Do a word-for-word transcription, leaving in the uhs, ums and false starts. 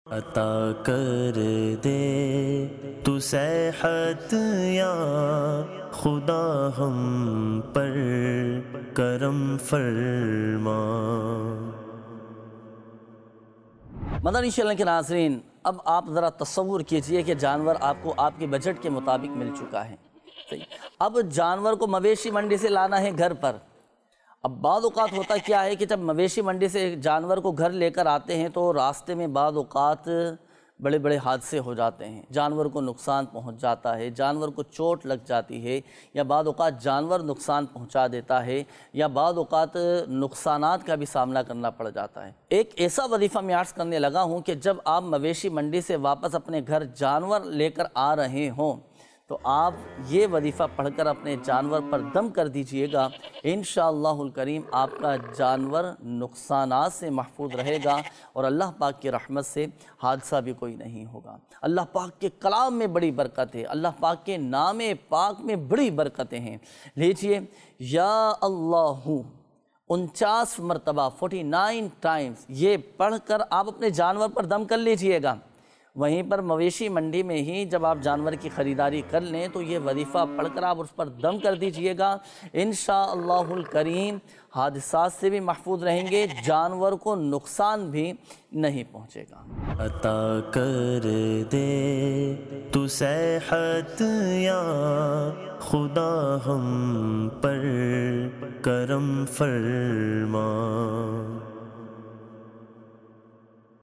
عطا کر دے تو صحت یا خدا ہم پر کرم فرما۔ مدنی چینل کے ناظرین، اب آپ ذرا تصور کیجئے کہ جانور آپ کو آپ کے بجٹ کے مطابق مل چکا ہے۔ اب جانور کو مویشی منڈی سے لانا ہے گھر پر۔ اب بعض اوقات ہوتا کیا ہے کہ جب مویشی منڈی سے جانور کو گھر لے کر آتے ہیں تو راستے میں بعض اوقات بڑے بڑے حادثے ہو جاتے ہیں، جانور کو نقصان پہنچ جاتا ہے، جانور کو چوٹ لگ جاتی ہے، یا بعض اوقات جانور نقصان پہنچا دیتا ہے، یا بعض اوقات نقصانات کا بھی سامنا کرنا پڑ جاتا ہے۔ ایک ایسا وظیفہ میں عرض کرنے لگا ہوں کہ جب آپ مویشی منڈی سے واپس اپنے گھر جانور لے کر آ رہے ہوں تو آپ یہ وظیفہ پڑھ کر اپنے جانور پر دم کر دیجئے گا، انشاءاللہ الکریم آپ کا جانور نقصانات سے محفوظ رہے گا اور اللہ پاک کی رحمت سے حادثہ بھی کوئی نہیں ہوگا۔ اللہ پاک کے کلام میں بڑی برکت ہے، اللہ پاک کے نام پاک میں بڑی برکتیں ہیں۔ لیجئے یا اللہ انچاس مرتبہ فورٹی نائن ٹائمز یہ پڑھ کر آپ اپنے جانور پر دم کر لیجئے گا۔ وہیں پر مویشی منڈی میں ہی جب آپ جانور کی خریداری کر لیں تو یہ وظیفہ پڑھ کر آپ اس پر دم کر دیجئے گا، انشاءاللہ الکریم حادثات سے بھی محفوظ رہیں گے، جانور کو نقصان بھی نہیں پہنچے گا۔ عطا کر دے تو صحت یا خدا ہم پر کرم فرما۔